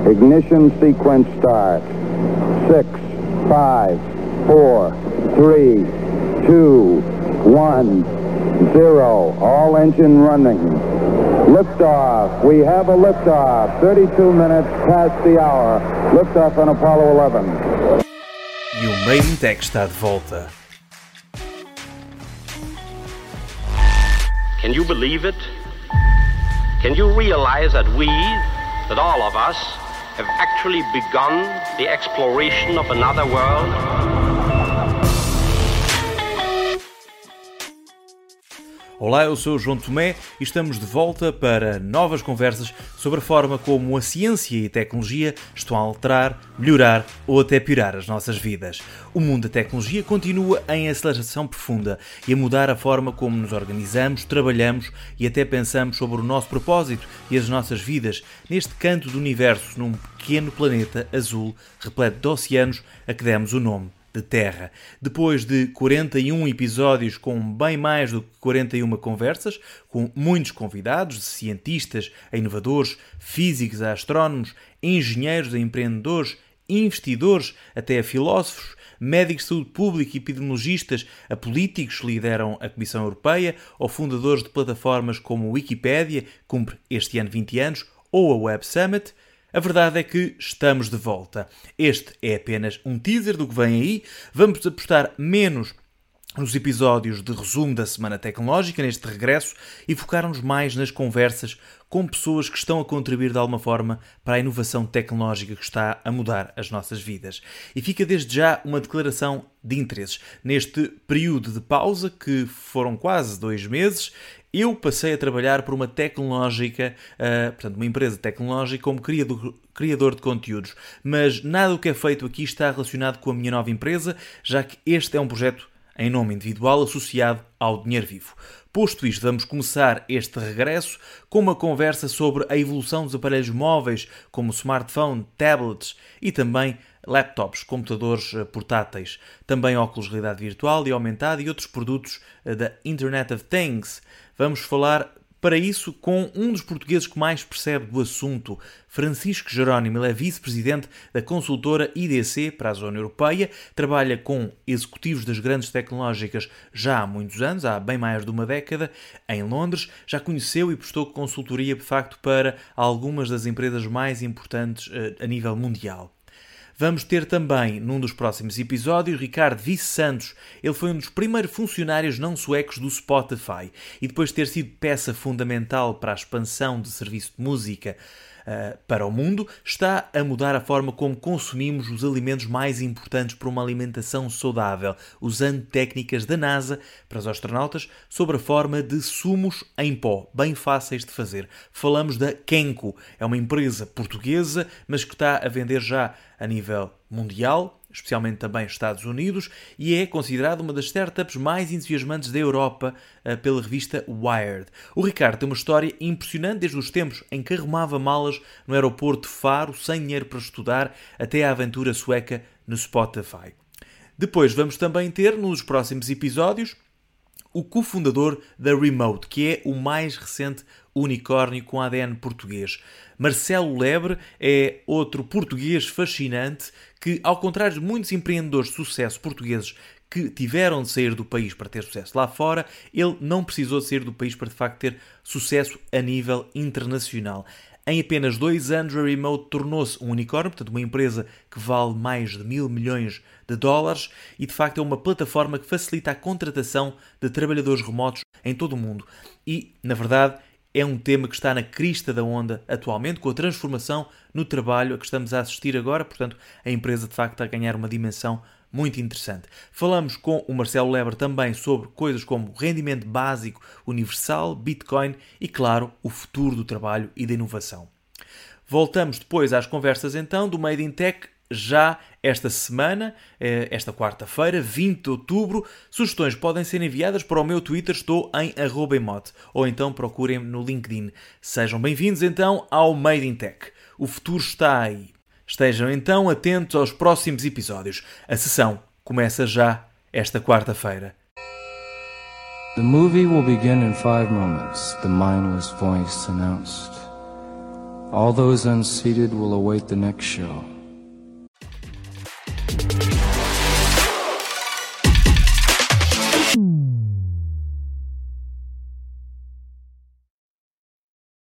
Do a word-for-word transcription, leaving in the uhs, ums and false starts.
Ignition sequence start. Six, five, four, three, two, one, zero. All engine running. Liftoff. We have a liftoff. thirty-two minutes past the hour. Liftoff on Apollo eleven. E o Made in Tech está de volta. Can you believe it? Can you realize that we, that all of us, have actually begun the exploration of another world? Olá, eu sou o João Tomé e estamos de volta para novas conversas sobre a forma como a ciência e a tecnologia estão a alterar, melhorar ou até piorar as nossas vidas. O mundo da tecnologia continua em aceleração profunda e a mudar a forma como nos organizamos, trabalhamos e até pensamos sobre o nosso propósito e as nossas vidas neste canto do universo, num pequeno planeta azul repleto de oceanos a que demos o nome de Terra. Depois de quarenta e um episódios com bem mais do que quarenta e uma conversas, com muitos convidados, de cientistas a inovadores, físicos a astrónomos, engenheiros a empreendedores, investidores até a filósofos, médicos de saúde pública e epidemiologistas a políticos que lideram a Comissão Europeia ou fundadores de plataformas como a Wikipédia, que cumpre este ano vinte anos, ou a Web Summit, a verdade é que estamos de volta. Este é apenas um teaser do que vem aí. Vamos apostar menos nos episódios de resumo da Semana Tecnológica, neste regresso, e focar-nos mais nas conversas com pessoas que estão a contribuir de alguma forma para a inovação tecnológica que está a mudar as nossas vidas. E fica desde já uma declaração de interesses. Neste período de pausa, que foram quase dois meses, eu passei a trabalhar por uma tecnológica, uh, portanto, uma empresa tecnológica como criador, criador de conteúdos. Mas nada do que é feito aqui está relacionado com a minha nova empresa, já que este é um projeto em nome individual associado ao Dinheiro Vivo. Posto isto, vamos começar este regresso com uma conversa sobre a evolução dos aparelhos móveis, como smartphone, tablets e também laptops, computadores portáteis, também óculos de realidade virtual e aumentada e outros produtos da Internet of Things. Vamos falar para isso com um dos portugueses que mais percebe do assunto, Francisco Jerónimo. Ele é vice-presidente da consultora I D C para a zona europeia, trabalha com executivos das grandes tecnológicas já há muitos anos, há bem mais de uma década, em Londres, já conheceu e prestou consultoria de facto para algumas das empresas mais importantes uh, a nível mundial. Vamos ter também, num dos próximos episódios, Ricardo Vice Santos. Ele foi um dos primeiros funcionários não suecos do Spotify e depois de ter sido peça fundamental para a expansão de serviço de música uh, para o mundo, está a mudar a forma como consumimos os alimentos mais importantes para uma alimentação saudável, usando técnicas da NASA para os astronautas sobre a forma de sumos em pó, bem fáceis de fazer. Falamos da Kenco, é uma empresa portuguesa, mas que está a vender já a nível mundial, especialmente também Estados Unidos, e é considerada uma das startups mais entusiasmantes da Europa uh, pela revista Wired. O Ricardo tem uma história impressionante desde os tempos em que arrumava malas no aeroporto de Faro, sem dinheiro para estudar, até a aventura sueca no Spotify. Depois vamos também ter, nos próximos episódios, o cofundador da Remote, que é o mais recente unicórnio com A D N português. Marcelo Lebre é outro português fascinante que, ao contrário de muitos empreendedores de sucesso portugueses que tiveram de sair do país para ter sucesso lá fora, ele não precisou de sair do país para de facto ter sucesso a nível internacional. Em apenas dois anos, a Remote tornou-se um unicórnio, portanto uma empresa que vale mais de mil milhões de dólares e de facto é uma plataforma que facilita a contratação de trabalhadores remotos em todo o mundo. E, na verdade, é um tema que está na crista da onda atualmente, com a transformação no trabalho a que estamos a assistir agora. Portanto, a empresa de facto está a ganhar uma dimensão muito interessante. Falamos com o Marcelo Lebre também sobre coisas como rendimento básico universal, Bitcoin e, claro, o futuro do trabalho e da inovação. Voltamos depois às conversas então do Made in Tech, já esta semana, esta quarta-feira, vinte de outubro. Sugestões podem ser enviadas para o meu Twitter, estou em arroba emote, ou então procurem-me no LinkedIn. Sejam bem-vindos então ao Made in Tech. O futuro está aí. Estejam então atentos aos próximos episódios. A sessão começa já esta quarta-feira. The movie will begin in five moments, the mindless voice announced. All those unseated will await the next show. Mm.